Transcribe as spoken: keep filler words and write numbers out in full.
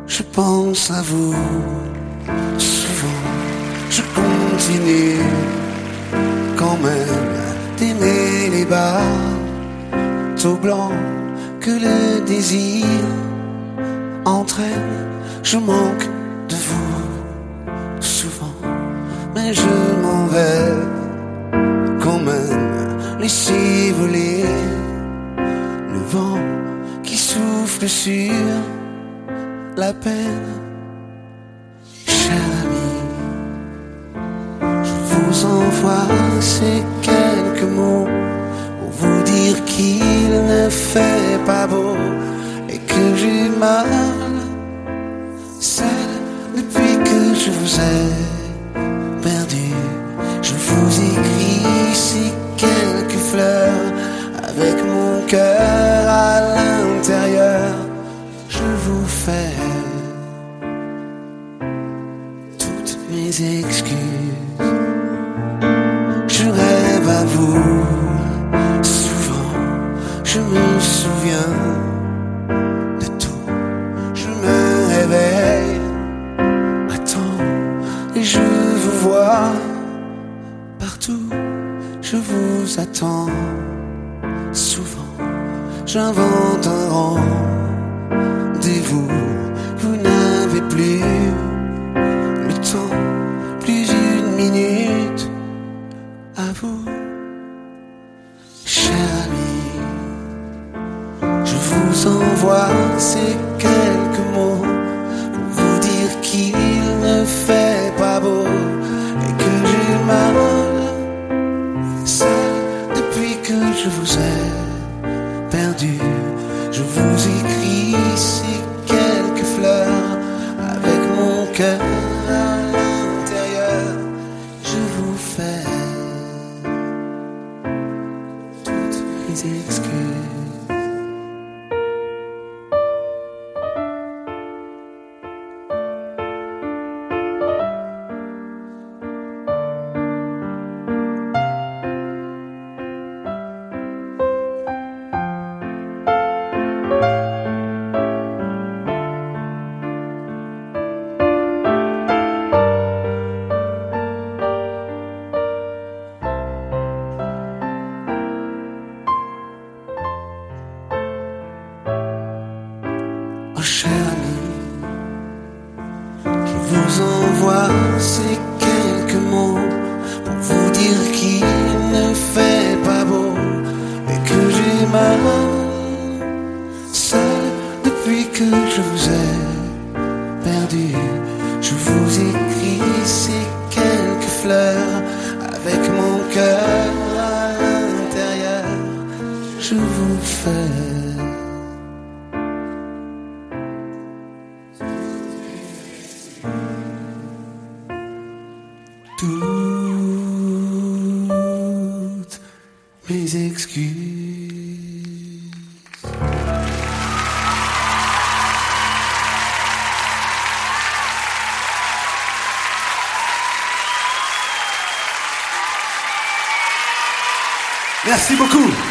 je pense à vous. Souvent, je continue quand même d'aimer les bateaux blancs que le désir entraîne. Je manque de vous souvent, mais je m'en vais quand même laisser voler le vent qui souffle sur la peine. Cher ami, je vous envoie ces quelques mots pour vous dire qu'il ne fait pas beau et que j'ai mal. Seul depuis que je vous ai perdu, je vous écris ces quelques fleurs avec mon cœur à l'intérieur. Je vous fais toutes mes excuses. Je rêve à vous souvent, je me souviens de tout. Je me réveille à temps et je vous vois partout. Je vous attends souvent, j'invente un rendez-vous. Vous n'avez plus le temps, plus une minute à vous. Cher ami, je vous envoie ces quelques mots pour vous dire qu'il ne fait pas beau et que j'ai mal. Seul depuis que je vous ai perdu, je vous écris ces quelques fleurs avec mon cœur à l'intérieur. Je vous fais toutes mes excuses. Oh cher ami, je vous envoie ces quelques mots pour vous dire qu'il ne fait pas beau et que j'ai mal. Seul depuis que je vous ai perdu, je vous écris ces quelques fleurs avec mon cœur à l'intérieur. Je vous fais toutes mes excuses. Merci beaucoup.